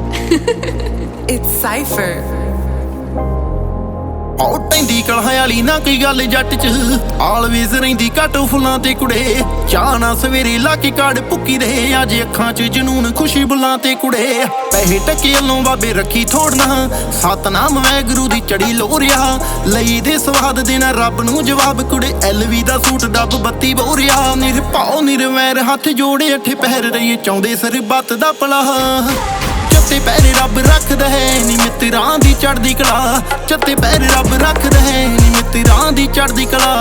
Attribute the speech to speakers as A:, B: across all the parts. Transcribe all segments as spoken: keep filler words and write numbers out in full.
A: It's Cypher.
B: ਉਹ ਪੈਂਦੀ ਕਲਹਾਂ ਵਾਲੀ ਨਾ ਕੋਈ ਗੱਲ ਜੱਟ ਚ ਆਲਵੇਜ਼ ਰਹਿੰਦੀ ਘੱਟ ਫੁੱਲਾਂ ਤੇ ਕੁੜੇ ਚਾਹ ਨਾ ਸਵੇਰੇ ਲਾ ਕੇ ਕਾੜ ਭੁੱਕੀ ਦੇ ਅੱਜ ਅੱਖਾਂ ਚ ਜਨੂਨ ਖੁਸ਼ੀ ਬੁੱਲਾਂ ਤੇ ਕੁੜੇ ਪੈਸੇ ਟੱਕੇ ਵੱਲੋਂ ਬਾਬੇ ਰੱਖੀ ਥੋੜਨਾ ਸਤਨਾਮ ਵੈਗੁਰੂ ਦੀ ਚੜੀ ਲੋਰਿਆ ਲਈ ਦੇ ਸਵਾਦ ਦੇਣਾ ਰੱਬ ਨੂੰ ਜਵਾਬ ਕੁੜੇ ਐਲਵੀ ਦਾ ਸੂਟ ਡੱਬ ਬੱਤੀ ਬੋਰਿਆ ਨਿਰਭਉ ਨਿਰਵੈਰ ਹੱਥ ਜੋੜੇ ਅੱਠੇ ਪਹਿਰ ਰਹੀਏ ਚਾਹੁੰਦੇ ਸਰਬੱਤ ਦਾ ਭਲਾ ਚੱਤੇ ਪੈਰ ਰੱਬ ਰੱਖਦਾ ਹੈ ਨੀ ਮਿੱਤਰਾਂ ਦੀ ਚੜ੍ਹਦੀ ਕਲਾ ਚੱਤੇ ਪੈਰ ਰੱਬ ਰੱਖਦਾ ਹੈ ਨੀ ਮਿੱਤਰਾਂ ਦੀ ਚੜ੍ਹਦੀ ਕਲਾ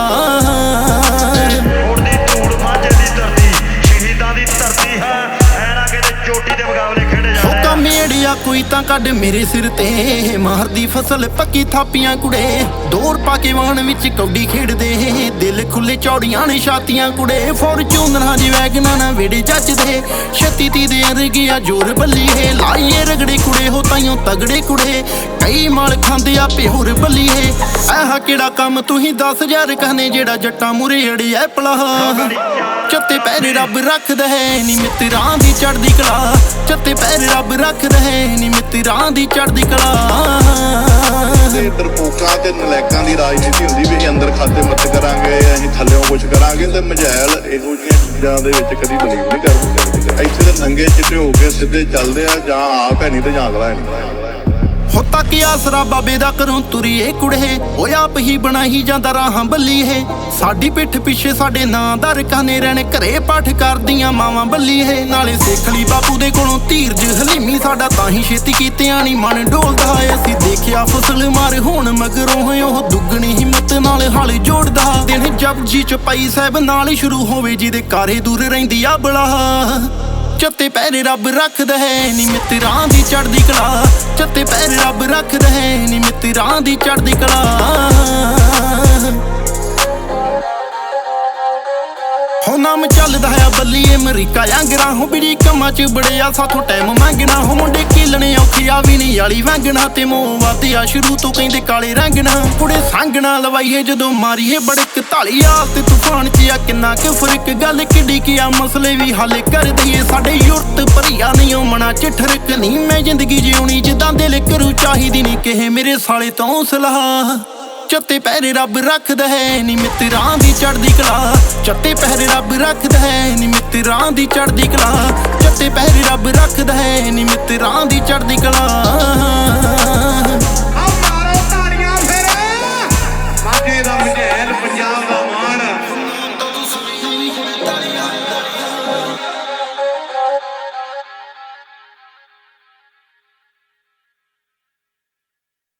C: ਉੜਦੀ ਧੂੜ ਮਾਝੇ ਦੀ ਧਰਤੀ ਸ਼ਹੀਦਾਂ ਦੀ ਧਰਤੀ ਹੈ ਐਨਾ ਕਿਤੇ ਚੋਟੀ ਦੇ ਮੁਕਾਬਲੇ ਖੇਡੇ ਜਾਂਦੇ
B: ਹੋਕਾ ਮੇੜਿਆ ਕੋਈ ਤਾਂ ਕੱਢ ਮੇਰੇ ਸਿਰ ਤੇ ਮਾਰਦੀ ਫਸਲ ਪੱਕੀ ਥਾਪੀਆਂ ਕੁੜੇ ਦੌਰ ਪਾ ਕੇ ਵਾਹਣ ਵਿੱਚ ਕੌਡੀ ਖੇਡਦੇ ਦਿਲ ਖੁੱਲੇ ਚੌੜੀਆਂ ਨੇ ਛਾਤੀਆਂ ਕੁੜੇ ਫੋਰਚੂਨਰਾਂ ਦੀ ਵੈਗਨਾਂ ਨਾ ਵੇੜੇ ਜੱਜਦੇ ਛੱਤੀ ਤੀ ਦੇ ਅਰਗਿਆ ਜੋਰ ਬੱਲੀਏ ਲਾਈਏ ਰਗੜੇ ਕੁੜੇ ਹੋ ਤਾਈਓ ਤਗੜੇ ਕੁੜੇ ਕਈ ਮਾਲ ਖਾਂਦੇ ਆ ਪਿਓਰ ਬੱਲੀਏ ਆਹ ਕਿਹੜਾ ਕੰਮ ਤੁਸੀਂ ਦਸ ਹਜ਼ਾਰ ਕਹਨੇ ਜਿਹੜਾ ਜੱਟਾਂ ਮੁਰੇ ਅੜਿਆ ਪਲਾਹ ਚੱਤੇ ਪੈਰ ਰੱਬ ਰੱਖਦਾ ਹੈ ਨੀ ਮਿੱਤਰਾਂ ਦੀ ਚੜ੍ਹਦੀ ਕਲਾ ਚੱਤੇ ਪੈਰ ਰੱਬ ਰੱਖਦਾ ਹੈ ਨੀ ਮਿੱਤਰਾਂ ਦੀ ਚੜ੍ਹਦੀ ਕਲਾ
D: ਤੇ ਤਰਪੋਕਾਂ ਤੇ ਨਲੈਕਾਂ ਦੀ ਰਾਜਨੀਤੀ ਹੁੰਦੀ ਵੀ ਅਸੀਂ ਅੰਦਰ ਖਾਤੇ ਮਤ ਕਰਾਂਗੇ ਅਸੀਂ ਥੱਲਿਓਂ ਕੁਛ ਕਰਾਂਗੇ ਤੇ ਮਝੈਲ ਇਹੋ ਜਿਹੀਆਂ ਚੀਜ਼ਾਂ ਦੇ ਵਿੱਚ ਕਦੀ ਬਲੀਵ ਨਹੀਂ ਕਰਦੇ ਇੱਥੇ ਤੇ ਨੰਗੇ ਚਿੱਟੇ ਹੋ ਕੇ ਸਿੱਧੇ ਚੱਲਦੇ ਆ ਜਾਂ ਆਪ ਹੈ ਨਹੀਂ ਤੇ ਜਾਂ ਅਗਲਾ ਹੈ ਨਹੀਂ
B: ਹੋ ਤੱਕ ਆਸਰਾ ਬਾਬੇ ਦਾ ਕਰੂੰ ਤੁਰੀਏ ਕੁੜੇ ਉਹ ਆਪ ਹੀ ਬਣਾਈ ਜਾਂਦਾ ਰਾਹਾਂ ਬੱਲੀਏ ਸਾਡੀ ਪਿੱਠ ਪਿੱਛੇ ਸਾਡੇ ਨਾਂ ਦਾ ਰਕਾਨੇ ਰਹਿਣ ਘਰੇ ਪਾਠ ਕਰਦੀਆਂ ਮਾਵਾਂ ਬੱਲੀਏ ਨਾਲੇ ਸਿੱਖ ਲਈ ਬਾਪੂ ਦੇ ਕੋਲੋਂ ਧੀਰਜ ਹਲੀਮੀ ਸਾਡਾ ਤਾਂ ਹੀ ਛੇਤੀ ਕੀਤਿਆਂ ਨੀ ਮਨ ਡੋਲਦਾ ਅਸੀਂ ਦੇਖਿਆ ਫਸਲ ਮਾਰ ਹੁਣ ਮਗਰੋਂ ਉਹ ਦੁੱਗਣੀ ਹਿੰਮਤ ਨਾਲ ਹਾਲ ਜੋੜਦਾ ਦਿਨ ਜਪਜੀ ਚਪਾਈ ਸਾਹਿਬ ਨਾਲ ਸ਼ੁਰੂ ਹੋਵੇ ਜਿਹਦੇ ਕਾਰੇ ਦੂਰ ਰਹਿੰਦੀ ਆ ਬਲਾ ਚੱਤੇ ਪੈਰ ਰੱਬ ਰੱਖਦਾ ਹੈ ਨੀ ਮਿੱਤਰਾਂ ਦੀ ਚੜ੍ਹਦੀ ਕਲਾ ਚੱਤੇ ਪੈਰ ਰੱਬ ਰੱਖਦਾ ਹੈ ਨੀ ਮਿੱਤਰਾਂ ਦੀ ਚੜ੍ਹਦੀ ਕਲਾ ਹੋ ਨਾਮ ਚੱਲਦਾ ਹੈ ਬੱਲੀਏ ਅਮਰੀਕਾ ਆਂਗਰਾਂ ਹੋ ਬਿੜੀ ਕੰਮਾਂ ਚ ਬੜਿਆ ਸਾਥੋਂ ਟਾਈਮ ਮੰਗਣਾ ਹੋ ਮੁੰਡੇ ਕੀਲਣੇ ਔਖਿਆ ਵੀ ਨਹੀਂ ਵਾਲੀ ਵਾਂਗਣਾ ਤੇ ਮੋਹ ਵਾਧਿਆ ਸ਼ੁਰੂ ਤੋਂ ਕਹਿੰਦੇ ਕਾਲੇ ਰੰਗਣਾ ਕੁੜੇ ਸੰਗਣਾ ਲਵਾਈਏ ਜਦੋਂ ਮਾਰੀਏ ਬੜਕ ਢਾਲੀਆ ਤੇ ਤੂਫਾਨ ਚ ਆ ਕਿੰਨਾ ਕੁ ਫਰਕ ਗੱਲ ਕਿੱਡੀ ਕੀ ਆ ਮਸਲੇ ਵੀ ਹੱਲ ਕਰ ਦਈਏ ਸਾਡੇ ਯੁਰਤ ਭਰੀਆ ਨਹੀਂ ਉਹ ਮਨਾ ਚ ਠਰਕ ਨਹੀਂ ਮੈਂ ਜ਼ਿੰਦਗੀ ਜਿਉਣੀ ਜਿੱਦਾਂ ਦਿਲ ਕਰੂ ਚਾਹੀਦੀ ਨਹੀਂ ਕਿਹੇ ਮੇਰੇ ਸਾਲੇ ਤੋਂ ਸਲਾਹ ਚੱਤੇ ਪੈਰ ਰੱਬ ਰੱਖਦਾ ਹੈ ਨੀ ਮਿੱਤਰਾਂ ਦੀ ਚੜ੍ਹਦੀ ਕਲਾ ਚੱਤੇ ਪੈਰ ਰੱਬ ਰੱਖਦਾ ਹੈ ਨੀ ਮਿੱਤਰਾਂ ਦੀ ਚੜ੍ਹਦੀ ਕਲਾ ਚੱਤੇ ਪੈਰ ਰੱਬ ਰੱਖਦਾ ਹੈ ਨੀ ਮਿੱਤਰਾਂ ਦੀ ਚੜ੍ਹਦੀ ਕਲਾ